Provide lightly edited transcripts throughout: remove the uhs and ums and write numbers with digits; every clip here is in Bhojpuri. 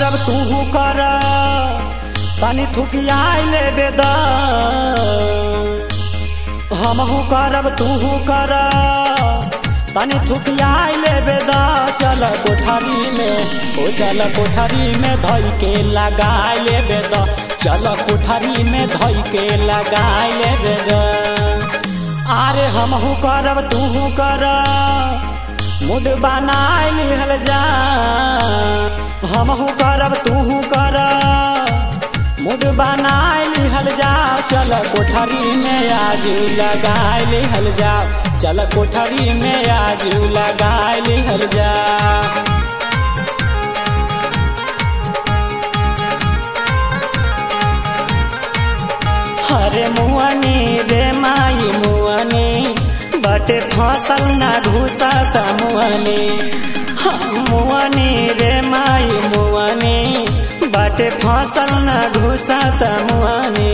करब तू कर तनी थुकियाई लेबे द हमहू करब तू कर तनी थुकियाई लेबे द चल कोठरी में ओ चल कोठरी में धई के लगाई लेबे द चल कोठरी में धई के लगाई लेबे द अरे हमहू करब तू कर मुड बनाई लिहल जा हमहू करब तू कर मुड बनाई लिहल जा चल कोठरी में आज लगाई लिहल जा चल कोठरी में आज लगाई लिहल जा हरे मुअनी रे माई मुअनी बटे फसल ना घुसा त मुअनी मुअनी रे माई मुअनी बटे फसल ना घुसा त मुअनी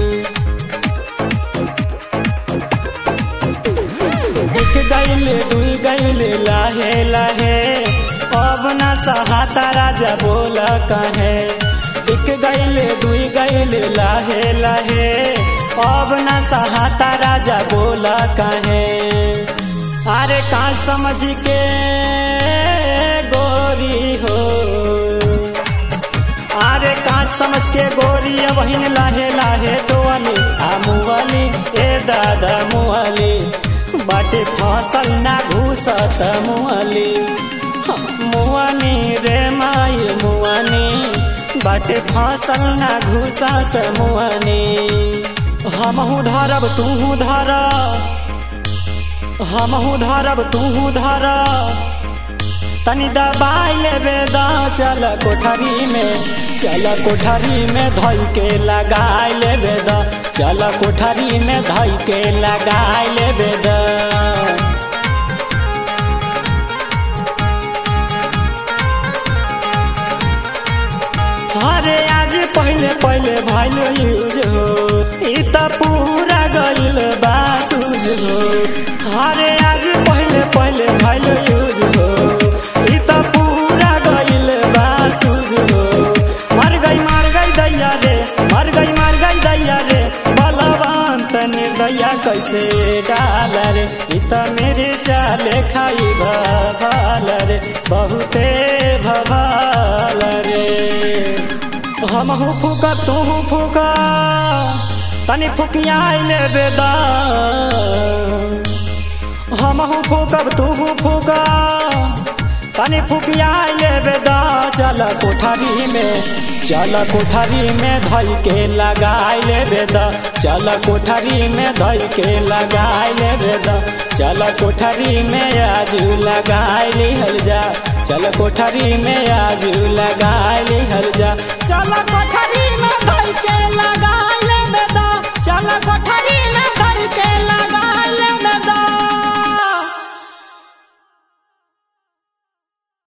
एक गैले दुई गैले लाहे लाहे अब ना सहाता राजा बोल कहे एक गैले दुई गैले लाहे लाहे अब ना सहाता राजा बोल कहे अरे का समझ के गोरी हो अरे का समझ के गोरी वहीन लाहे लाहे टोअली आ मुअली ए दादा मुअली बाटे फसल ना घुसत मुअली मुअनी रे माई मुअनी बाटे फसल ना घुसत मुअनी हमहू धरब तू धर हमहू धरब तू धर तनी दबाई लेबे द चल कोठरी में धई के लगाई लेबे द चल कोठरी में धई के लगाई लेबे द अरे आज पहले पहले भइल यूज हो ई त पूरा गइल बा सूझ हो अरे आज पहले पहले भइल यूज हो ई त पूरा गइल बा सूझ हो मर गई दैया रे मर गई दैया रे बलवंत निर्दया कैसे डाल रे ई त मेरे चाले खाई भवाल रे बहुते भवाल रे हमहू फूका तू फूका तनी फुकियाई लेबे द हमहू फूकब तू फूका तनी फुकियाई लेबे द चल कोठरी में धई के लगाई लेबे द चल कोठरी में धई के लगाई लेबे द चल कोठरी में आज लगाई लिहल जा चल कोठरी में आज